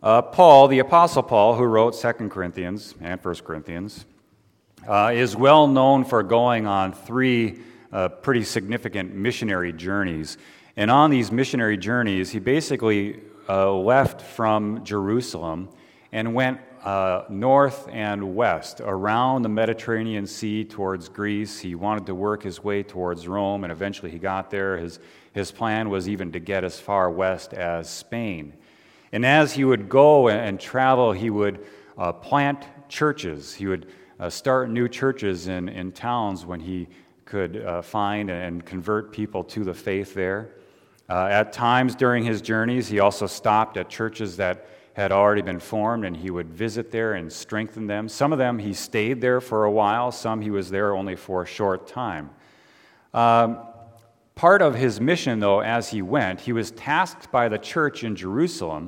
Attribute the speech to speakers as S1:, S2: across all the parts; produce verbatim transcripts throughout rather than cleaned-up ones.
S1: Uh, Paul, the Apostle Paul, who wrote Second Corinthians and First Corinthians, uh, is well known for going on three uh, pretty significant missionary journeys. And on these missionary journeys, he basically uh, left from Jerusalem and went uh, north and west around the Mediterranean Sea towards Greece. He wanted to work his way towards Rome, and eventually he got there. His, his plan was even to get as far west as Spain. And as he would go and travel, he would uh, plant churches. He would uh, start new churches in, in towns when he could uh, find and convert people to the faith there. Uh, at times during his journeys, he also stopped at churches that had already been formed, and he would visit there and strengthen them. Some of them he stayed there for a while. Some he was there only for a short time. Um, part of his mission, though, as he went, he was tasked by the church in Jerusalem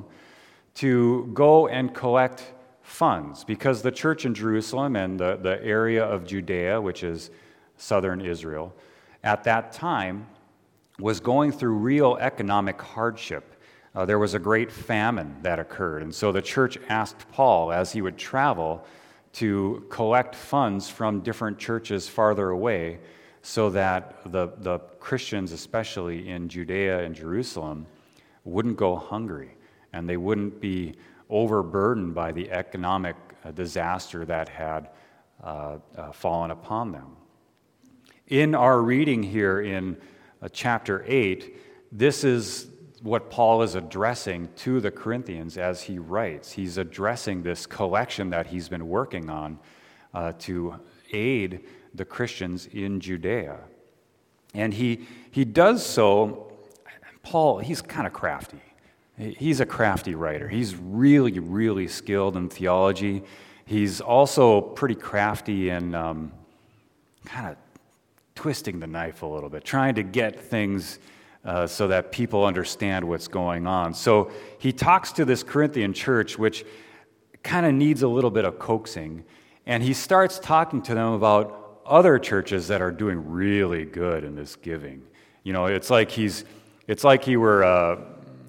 S1: to go and collect funds, because the church in Jerusalem and the, the area of Judea, which is southern Israel, at that time was going through real economic hardship. Uh, there was a great famine that occurred, and so the church asked Paul, as he would travel, to collect funds from different churches farther away so that the, the Christians, especially in Judea and Jerusalem, wouldn't go hungry, and they wouldn't be overburdened by the economic uh, disaster that had uh, uh, fallen upon them. In our reading here in uh, chapter eight, this is what Paul is addressing to the Corinthians as he writes. He's addressing this collection that he's been working on uh, to aid the Christians in Judea. And he, he does so, Paul, he's kind of crafty. He's a crafty writer. He's really, really skilled in theology. He's also pretty crafty in um, kind of twisting the knife a little bit, trying to get things uh, so that people understand what's going on. So he talks to this Corinthian church, which kind of needs a little bit of coaxing, and he starts talking to them about other churches that are doing really good in this giving. You know, it's like he's, it's like he were... Uh,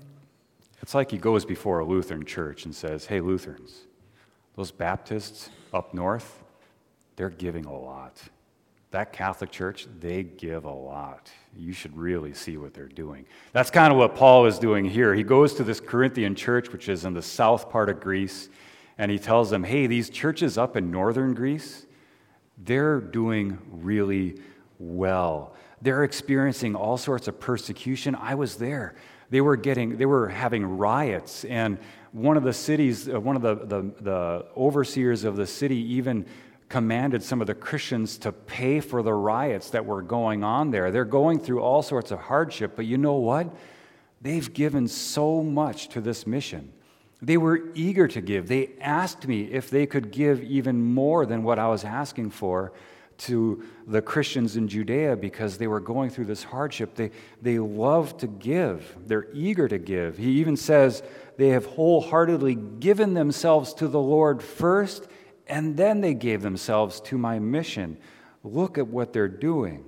S1: It's like he goes before a Lutheran church and says, hey, Lutherans, those Baptists up north, they're giving a lot. That Catholic church, they give a lot. You should really see what they're doing. That's kind of what Paul is doing here. He goes to this Corinthian church, which is in the south part of Greece, and he tells them, hey, these churches up in northern Greece, they're doing really well. They're experiencing all sorts of persecution. I was there. They were getting, they were having riots, and one of the cities, uh, one of the, the, the overseers of the city even commanded some of the Christians to pay for the riots that were going on there. They're going through all sorts of hardship, but you know what? They've given so much to this mission. They were eager to give. They asked me if they could give even more than what I was asking for to the Christians in Judea, because they were going through this hardship. They, they love to give. They're eager to give. He even says they have wholeheartedly given themselves to the Lord first, and then they gave themselves to my mission. Look at what they're doing.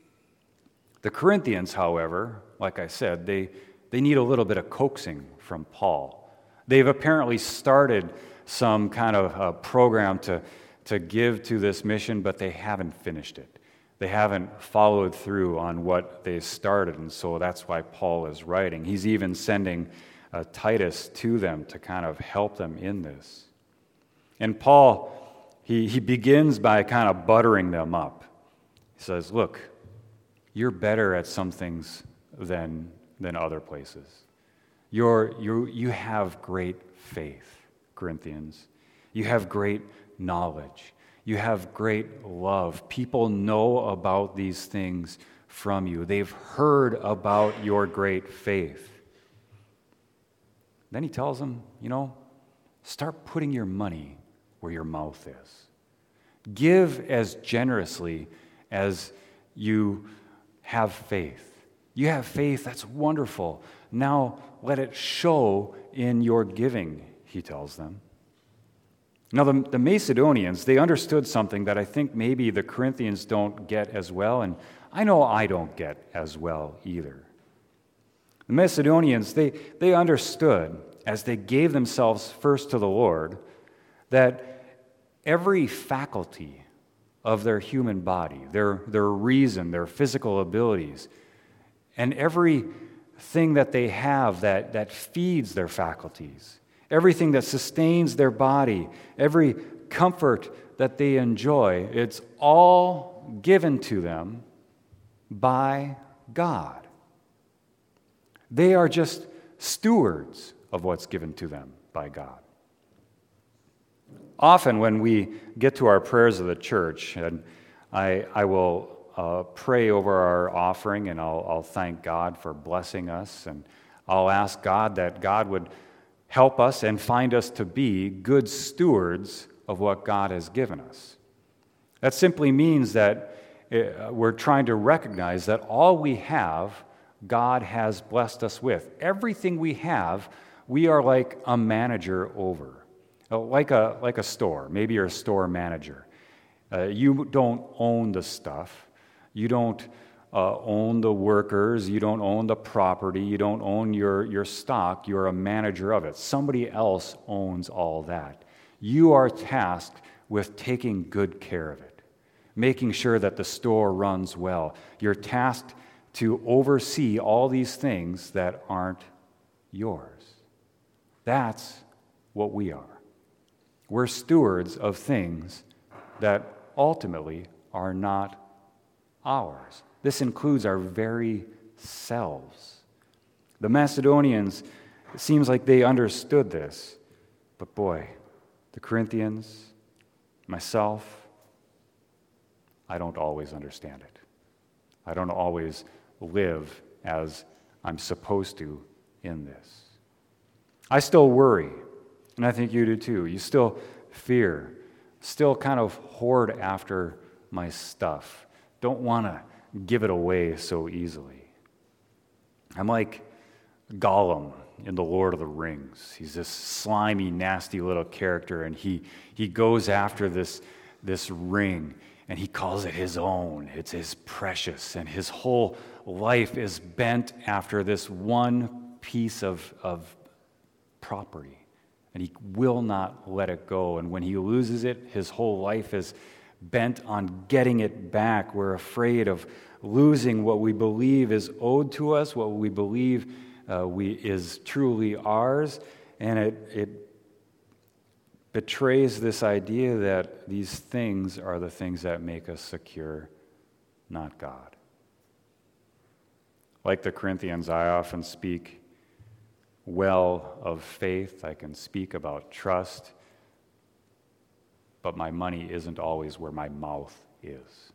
S1: The Corinthians, however, like I said, they, they need a little bit of coaxing from Paul. They've apparently started some kind of uh, program to to give to this mission, but they haven't finished it. They haven't followed through on what they started, and so that's why Paul is writing. He's even sending uh, Titus to them to kind of help them in this. And Paul, he, he begins by kind of buttering them up. He says, look, you're better at some things than, than other places. You're, you you have great faith, Corinthians. You have great knowledge. You have great love. People know about these things from you. They've heard about your great faith. Then he tells them, you know, start putting your money where your mouth is. Give as generously as you have faith. You have faith, that's wonderful. Now let it show in your giving, he tells them. Now, the, the Macedonians, they understood something that I think maybe the Corinthians don't get as well, and I know I don't get as well either. The Macedonians, they, they understood as they gave themselves first to the Lord, that every faculty of their human body, their, their reason, their physical abilities, and everything that they have that, that feeds their faculties, everything that sustains their body, every comfort that they enjoy, it's all given to them by God. They are just stewards of what's given to them by God. Often when we get to our prayers of the church, and I, I will uh, pray over our offering, and I'll, I'll thank God for blessing us, and I'll ask God that God would help us and find us to be good stewards of what God has given us. That simply means that we're trying to recognize that all we have, God has blessed us with. Everything we have, we are like a manager over. Like a, like a store. Maybe you're a store manager. Uh, you don't own the stuff. You don't uh, own the workers. You don't own the property. You don't own your, your stock. You're a manager of it. Somebody else owns all that. You are tasked with taking good care of it, making sure that the store runs well. You're tasked to oversee all these things that aren't yours. That's what we are. We're stewards of things that ultimately are not ours. This includes our very selves. The Macedonians, it seems like they understood this, but boy, the Corinthians, myself, I don't always understand it. I don't always live as I'm supposed to in this. I still worry. And I think you do too. You still fear, still kind of hoard after my stuff. Don't want to give it away so easily. I'm like Gollum in The Lord of the Rings. He's this slimy, nasty little character, and he, he goes after this, this ring, and he calls it his own. It's his precious, and his whole life is bent after this one piece of, of property. And he will not let it go. And when he loses it, his whole life is bent on getting it back. We're afraid of losing what we believe is owed to us, what we believe uh, we is truly ours. And it, it betrays this idea that these things are the things that make us secure, not God. Like the Corinthians, I often speak well of faith. I can speak about trust, but my money isn't always where my mouth is.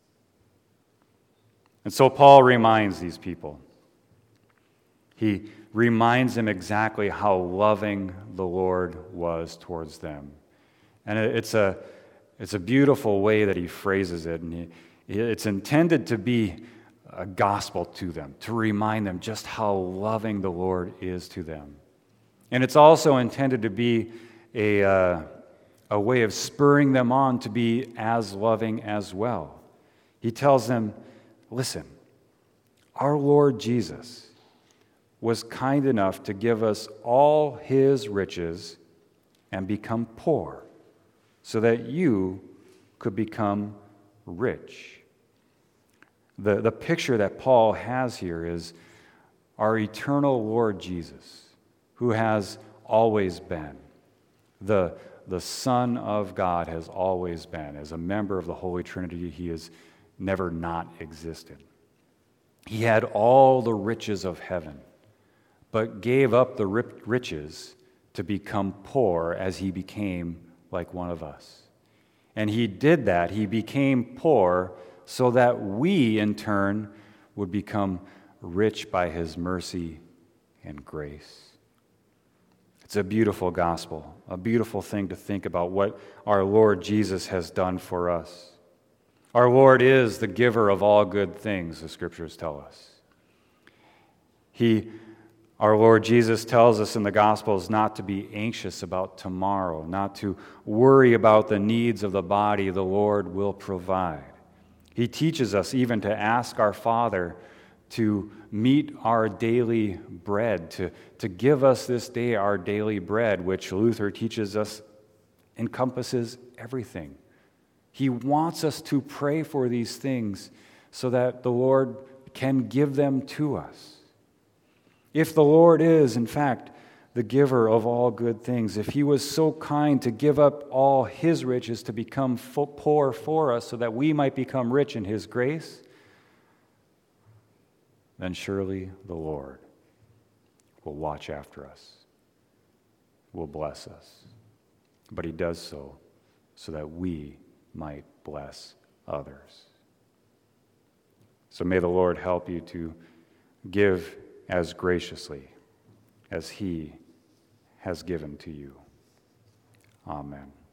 S1: And so Paul reminds these people. He reminds them exactly how loving the Lord was towards them. And it's a, it's a beautiful way that he phrases it, and he, it's intended to be a gospel to them, to remind them just how loving the Lord is to them. And it's also intended to be a, uh, a way of spurring them on to be as loving as well. He tells them, listen, our Lord Jesus was kind enough to give us all his riches and become poor so that you could become rich. The, the picture that Paul has here is our eternal Lord Jesus, who has always been. The, the Son of God has always been. As a member of the Holy Trinity, he has never not existed. He had all the riches of heaven, but gave up the riches to become poor as he became like one of us. And he did that. He became poor so that we, in turn, would become rich by his mercy and grace. It's a beautiful gospel, a beautiful thing to think about what our Lord Jesus has done for us. Our Lord is the giver of all good things, the Scriptures tell us. He, our Lord Jesus tells us in the Gospels not to be anxious about tomorrow, not to worry about the needs of the body. The Lord will provide. He teaches us even to ask our Father to meet our daily bread, to, to give us this day our daily bread, which Luther teaches us encompasses everything. He wants us to pray for these things so that the Lord can give them to us. If the Lord is, in fact, the giver of all good things, if he was so kind to give up all his riches to become poor for us so that we might become rich in his grace, then surely the Lord will watch after us, will bless us. But he does so so that we might bless others. So may the Lord help you to give as graciously as he has given to you. Amen.